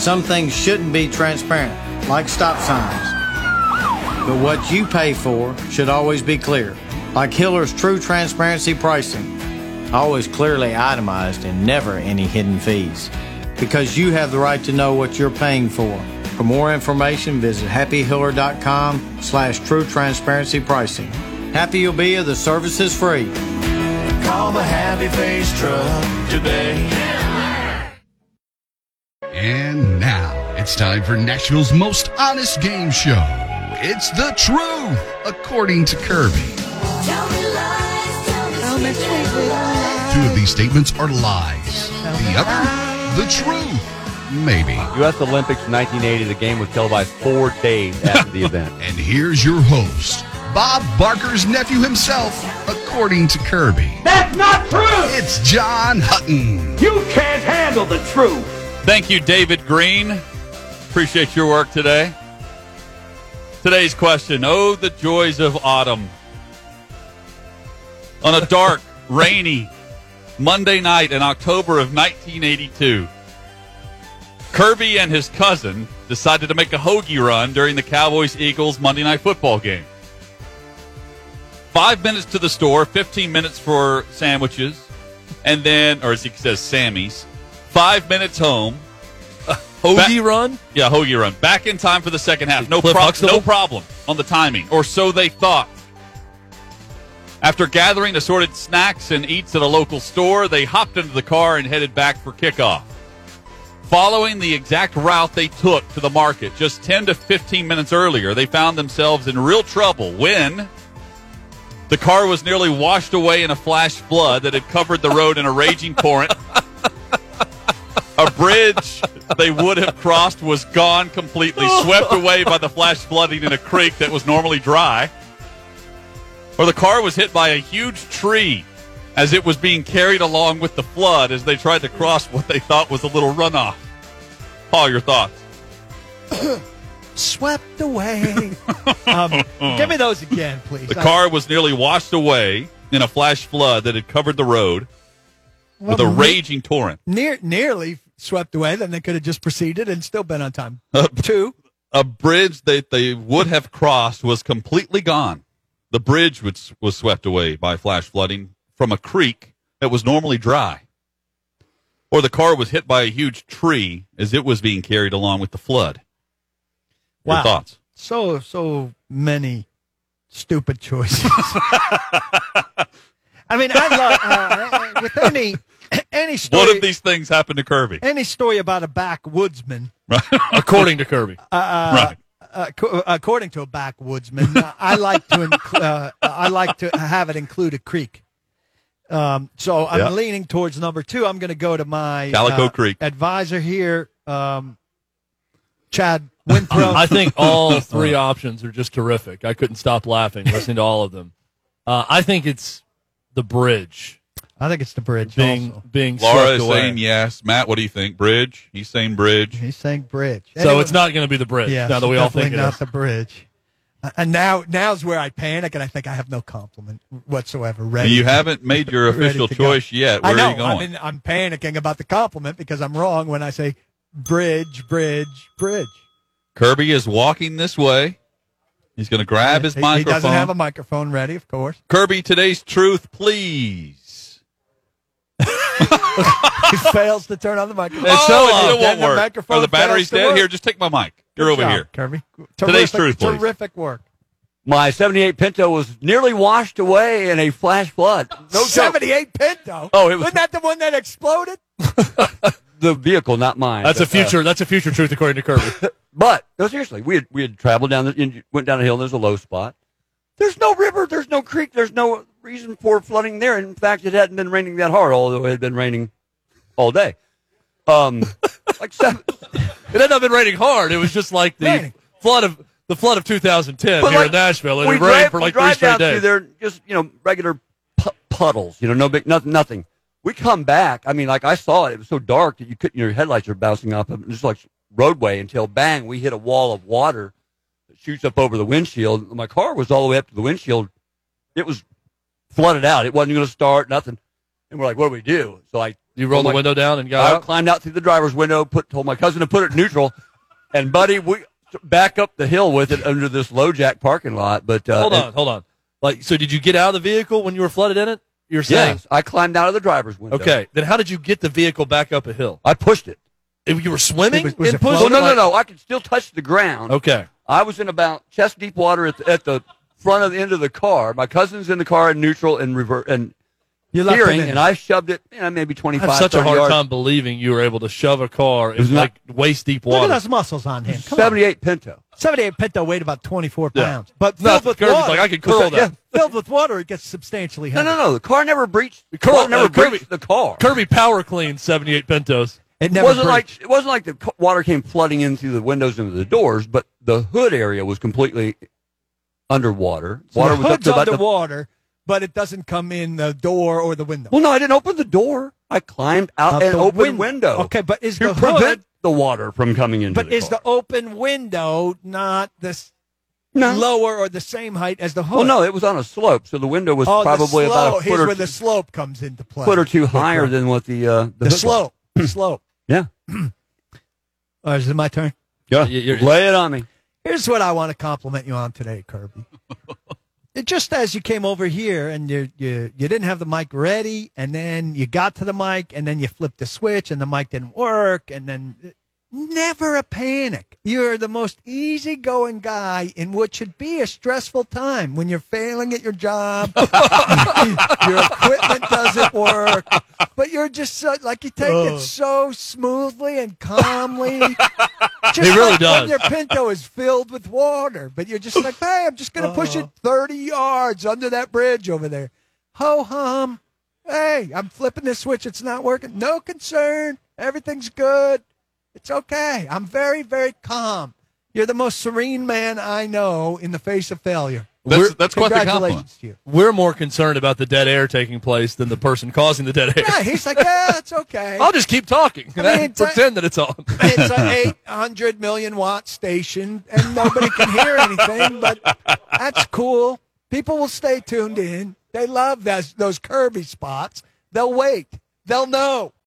some things shouldn't be transparent, like stop signs. But what you pay for should always be clear, like Hiller's True Transparency Pricing. Always clearly itemized and never any hidden fees. Because you have the right to know what you're paying for. For more information, visit happyhiller.com/true transparency pricing. Happy you'll be, the service is free. Call the Happy Face Truck today. And now it's time for Nashville's most honest game show. It's The Truth, according to Kirby. Two of these statements are lies. The other, the truth. Maybe. U.S. Olympics 1980, the game was televised 4 days after the event. And here's your host, Bob Barker's nephew himself, according to Kirby. That's not true! It's John Hutton. You can't handle the truth! Thank you, David Green. Appreciate your work today. Today's question, oh, the joys of autumn. On a dark, rainy Monday night in October of 1982, Kirby and his cousin decided to make a hoagie run during the Cowboys-Eagles Monday Night Football game. 5 minutes to the store, 15 minutes for sandwiches, and then, or as he says, Sammy's. 5 minutes home. Hoagie run? Yeah, hoagie run. Back in time for the second half. No Huxtable? problem on the timing, or so they thought. After gathering assorted snacks and eats at a local store, they hopped into the car and headed back for kickoff. Following the exact route they took to the market just 10 to 15 minutes earlier, they found themselves in real trouble when the car was nearly washed away in a flash flood that had covered the road in a raging torrent. A bridge they would have crossed was gone completely, swept away by the flash flooding in a creek that was normally dry. Or the car was hit by a huge tree as it was being carried along with the flood as they tried to cross what they thought was a little runoff. Paul, your thoughts? Swept away. Give me those again, please. The car was nearly washed away in a flash flood that had covered the road with a raging torrent. Nearly swept away. Then they could have just proceeded and still been on time. Two. A bridge that they would have crossed was completely gone. The bridge was swept away by flash flooding from a creek that was normally dry. Or the car was hit by a huge tree as it was being carried along with the flood. Wow. Your thoughts? So many stupid choices. I mean, I love with any story. What if these things happen to Kirby? Any story about a backwoodsman, According to Kirby. Right. According to a backwoodsman, I like to have it include a creek. So I'm leaning towards number two. I'm going to go to my Calico Creek advisor here, Chad Winthrop. I think all three options are just terrific. I couldn't stop laughing listening to all of them. I think it's the bridge. I think it's the bridge. Being Laura swept is away. saying yes. Matt, what do you think? Bridge? He's saying bridge. He's saying bridge. So Anyway, it's not going to be the bridge. Yeah, now that we all think it not is. the bridge. And now's where I panic, and I think I have no compliment whatsoever. Ready? You haven't made your official ready to go. choice yet. Where I know. are you going? I mean, I'm panicking about the compliment because I'm wrong when I say bridge, bridge, bridge. Kirby is walking this way. He's going to grab his microphone. He doesn't have a microphone ready, of course. Kirby, today's truth, please. He fails to turn on the microphone. It won't work. Microphone Are the batteries fails to dead? work. Here, just take my mic. You're Good over job, here. Kirby. Today's truth, please. Terrific work. My 78 Pinto was nearly washed away in a flash flood. No joke. 78 Pinto. Oh, it was- Wasn't that the one that exploded? The vehicle, not mine. That's a future truth according to Kirby. But no, seriously, we had traveled went down a hill. And there's a low spot. There's no river. There's no creek. There's no reason for flooding there. In fact, it hadn't been raining that hard, although it had been raining all day. Like seven. It had not been raining hard. It was just like the flood of 2010 But here like, in Nashville. It we rained for like 3 drive straight down days. through there, just regular puddles. No big nothing. We come back. I mean, like I saw it. It was so dark that you couldn't. Your headlights are bouncing off of just like roadway until bang, we hit a wall of water that shoots up over the windshield. My car was all the way up to the windshield. It was flooded out. It wasn't going to start. Nothing. And we're like, what do we do? So You rolled the window down and got I out? climbed out through the driver's window, told my cousin to put it in neutral, and buddy, we back up the hill with it under this LoJack parking lot. But Hold on. Like, so did you get out of the vehicle when you were flooded in it? You're saying? Yes, I climbed out of the driver's window. Okay. Then how did you get the vehicle back up a hill? I pushed it. If you were swimming? Was it pushed Oh, it? no. I could still touch the ground. Okay. I was in about chest deep water at the front of the end of the car. My cousin's in the car in neutral and revert and You left him steering, in. and I shoved it, maybe I 25, have such a 30 hard yards. time believing you were able to shove a car was in not- like waist deep Look at water. those muscles on him. Come on. 78 Pinto. 78 Pinto weighed about 24 Yeah. pounds. But No, filled with Kirby's water. like, I could curl that. Filled with water, it gets substantially heavy. No. The car never breached. The Kirby- car never Kirby- breached the car. Kirby power cleaned 78 Pintos. It It never wasn't breached. like the water came flooding in through the windows into the doors, but the hood area was completely underwater. So Water the was up hood's to about the. underwater, but it doesn't come in the door or the window. Well, no, I didn't open the door. I climbed out Up and the opened window. Okay, but is to the prevent hood? the water from coming into But the is car. the open window not this No. lower or the same height as the hood? Well, no, it was on a slope, so the window was Oh, probably the about slope. a Here's foot or, where the slope comes into play. foot or two Yeah, higher correct. than what the the hood was. slope. The slope. Yeah. Is it my turn? Yeah. You're- Lay it on me. Here's what I want to compliment you on today, Kirby. It just as you came over here and you didn't have the mic ready, and then you got to the mic, and then you flipped the switch, and the mic didn't work, and then never a panic. You're the most easygoing guy in what should be a stressful time when you're failing at your job, your equipment doesn't work, but you're just so, like you take it so smoothly and calmly. Just He really like does. when your Pinto is filled with water, but you're just like, hey, I'm just going to push it 30 yards under that bridge over there. Ho hum. Hey, I'm flipping this switch. It's not working. No concern. Everything's good. It's okay. I'm very, very calm. You're the most serene man I know in the face of failure. That's quite the compliment. Congratulations to you. We're more concerned about the dead air taking place than the person causing the dead air. Yeah, he's like, yeah, it's okay. I'll just keep talking and I mean, pretend that it's on. It's an 800 million watt station, and nobody can hear anything, but that's cool. People will stay tuned in. They love those Kirby spots. They'll wait. They'll know.